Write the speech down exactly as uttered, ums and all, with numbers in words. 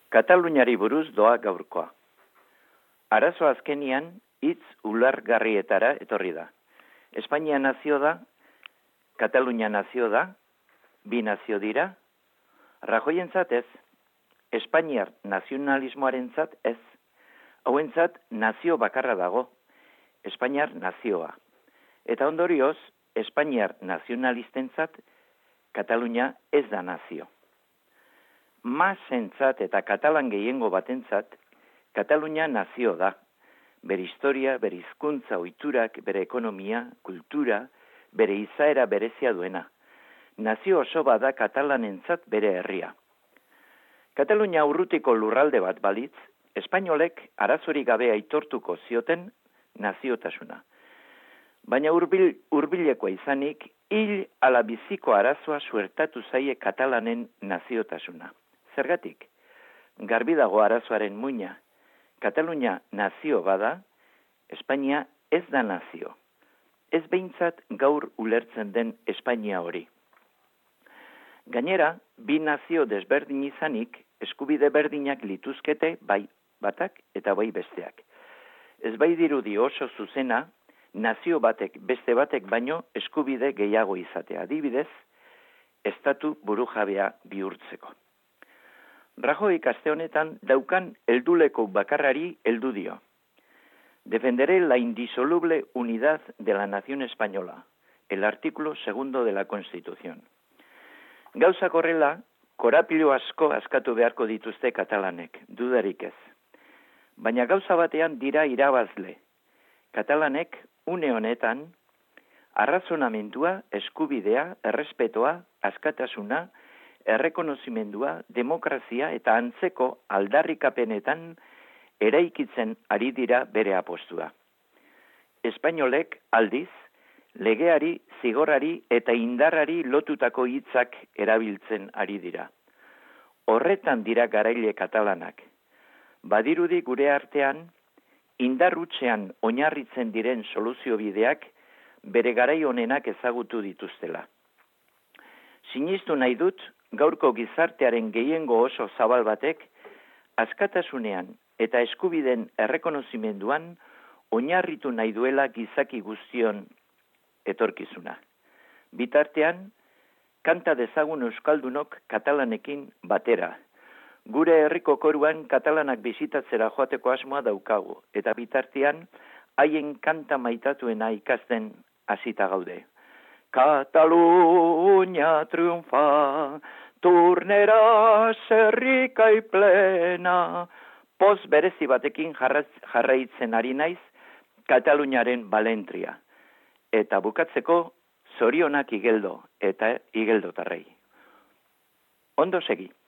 Kataluniari buruz doa gaurkoa. Arazo azkenian hitz ulargarrietara etorri da. Espainia nazio da, Katalunia nazio da, bi nazio dira, Rajoyentzat ez, Espainiar nazionalismoarentzat ez, hauentzat nazio bakarra dago, Espainiar nazioa. Eta ondorioz, Espainiar nazionalistentzat Katalunia ez da nazio. Masentzat eta katalan gehiengo batentzat, Katalunia nazio da. Bere historia, bere hizkuntza, ohiturak, bere ekonomia, kultura, bere izaera berezia duena. Nazio oso bada katalanentzat bere herria. Katalunia urrutiko lurralde bat balitz, espainolek arazorik gabe aitortuko zioten naziotasuna. Baina hurbil, hurbilekoa izanik, hil ala biziko arazoa suertatu zaie katalanen naziotasuna. Zergatik, garbi dago arazoaren muina. Katalunia nazio bada, Espainia ez da nazio. Ez behintzat gaur ulertzen den Espainia hori. Gainera, bi nazio desberdin izanik, eskubide berdinak lituzkete bai batak eta bai besteak. Ez bai dirudi oso zuzena, nazio batek beste batek baino eskubide gehiago izatea. Adibidez, estatu burujabea bihurtzeko. Rajoy aste honetan daukan helduleko bakarrari heldu dio. Defenderé la indisoluble unidad de la nación española, el artículo segundo de la Constitución. Gauzak horrela, korapilo asko askatu beharko dituzte katalanek, dudarik ez. Baina gauza batean dira irabazle. Katalanek une honetan arrazonamendua, eskubidea, errespetoa, askatasuna, errekonozimendua, demokrazia eta antzeko aldarrikapenetan eraikitzen ari dira bere apostua. Espainolek aldiz, legeari, zigorrari eta indarrari lotutako hitzak erabiltzen ari dira. Horretan dira garaile katalanak. Badirudi gure artean, indarrutzean oinarritzen diren soluzio bideak bere garai honenak ezagutu dituztela. Sinistu nahi dut, gaurko gizartearen gehiengo oso zabal batek, askatasunean eta eskubiden errekonozimenduan oinarritu nahi duela gizaki guztion etorkizuna. Bitartean, kanta dezagun euskaldunok katalanekin batera. Gure herriko koruan katalanak bisitatzera joateko asmoa daukagu, eta bitartean, haien kanta maitatuena ikasten hasita gaude. Catalunya triunfa, turnera serrikai plena. Poz berezi batekin jarraitzen ari naiz Kataluniaren balentria. Eta bukatzeko zorionak igeldo eta igeldotarrei. Ondo segi.